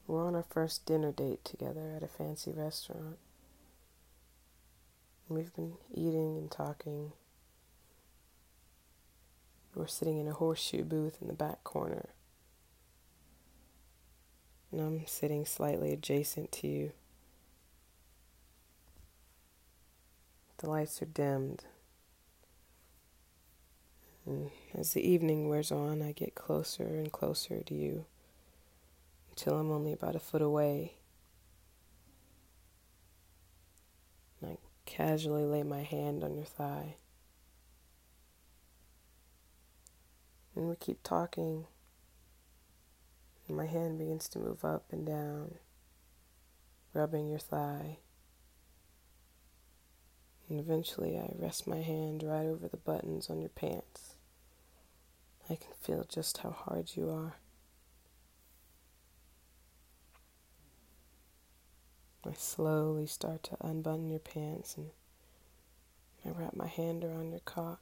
We're on our first dinner date together at a fancy restaurant. We've been eating and talking. We're sitting in a horseshoe booth in the back corner. And I'm sitting slightly adjacent to you. The lights are dimmed. And as the evening wears on, I get closer and closer to you until I'm only about a foot away. And I casually lay my hand on your thigh. And we keep talking. And my hand begins to move up and down, rubbing your thigh. And eventually I rest my hand right over the buttons on your pants. I can feel just how hard you are. I slowly start to unbutton your pants and I wrap my hand around your cock.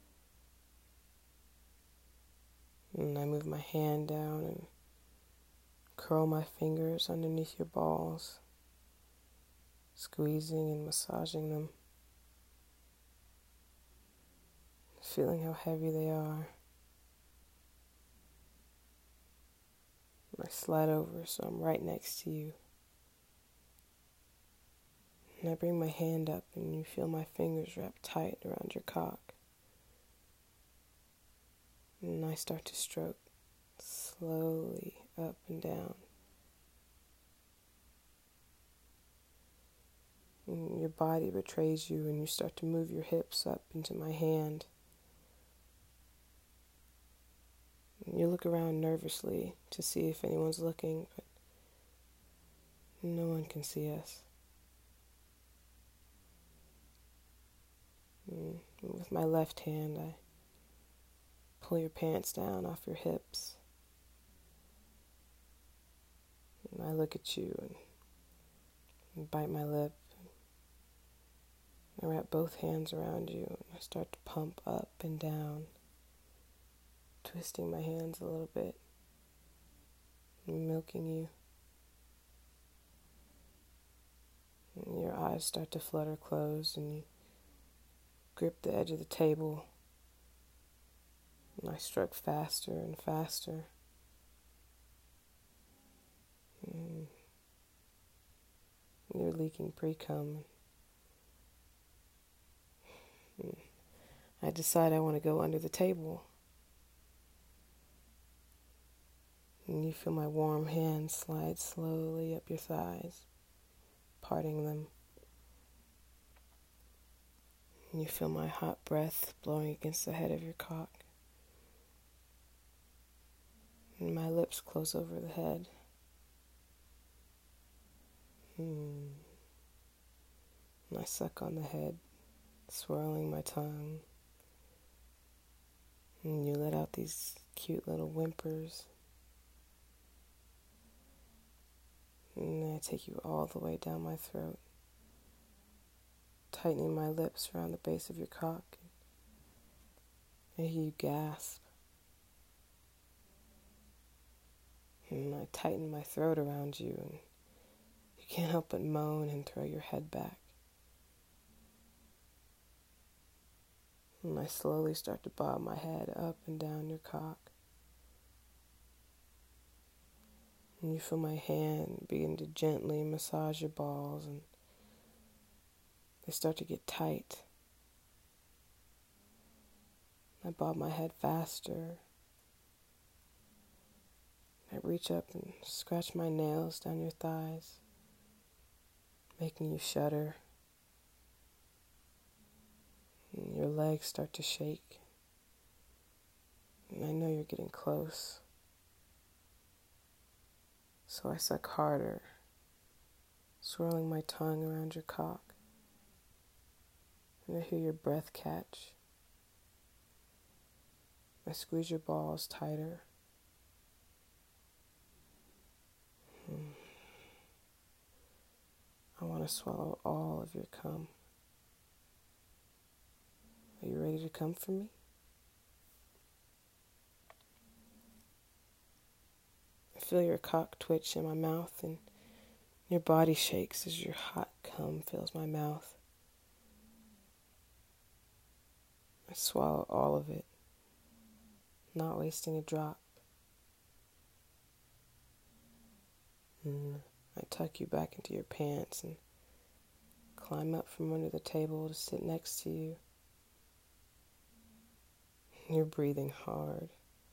And I move my hand down and curl my fingers underneath your balls, squeezing and massaging them, feeling how heavy they are. I slide over so I'm right next to you. And I bring my hand up and you feel my fingers wrapped tight around your cock. And I start to stroke slowly up and down. And your body betrays you and you start to move your hips up into my hand. And you look around nervously to see if anyone's looking, but no one can see us. And with my left hand, I pull your pants down off your hips. And I look at you and bite my lip. I wrap both hands around you and I start to pump up and down, twisting my hands a little bit and milking you. And your eyes start to flutter closed and you grip the edge of the table. And I stroke faster and faster. And you're leaking pre-cum. And I decide I want to go under the table. And you feel my warm hand slide slowly up your thighs, parting them. And you feel my hot breath blowing against the head of your cock. And my lips close over the head. And I suck on the head, swirling my tongue. And you let out these cute little whimpers. And then I take you all the way down my throat, tightening my lips around the base of your cock. I hear you gasp. And I tighten my throat around you, and you can't help but moan and throw your head back. And I slowly start to bob my head up and down your cock. And you feel my hand begin to gently massage your balls, and they start to get tight. I bob my head faster. I reach up and scratch my nails down your thighs, making you shudder. And your legs start to shake. And I know you're getting close. So I suck harder, swirling my tongue around your cock. And I hear your breath catch. I squeeze your balls tighter. I want to swallow all of your cum. Are you ready to come for me? I feel your cock twitch in my mouth, and your body shakes as your hot cum fills my mouth. I swallow all of it, not wasting a drop. And I tuck you back into your pants and climb up from under the table to sit next to you. You're breathing hard.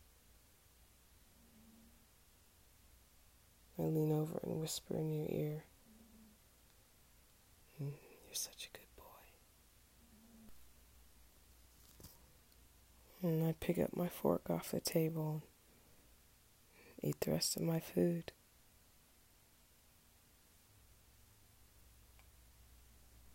I lean over and whisper in your ear, "You're such a good boy." And I pick up my fork off the table and eat the rest of my food.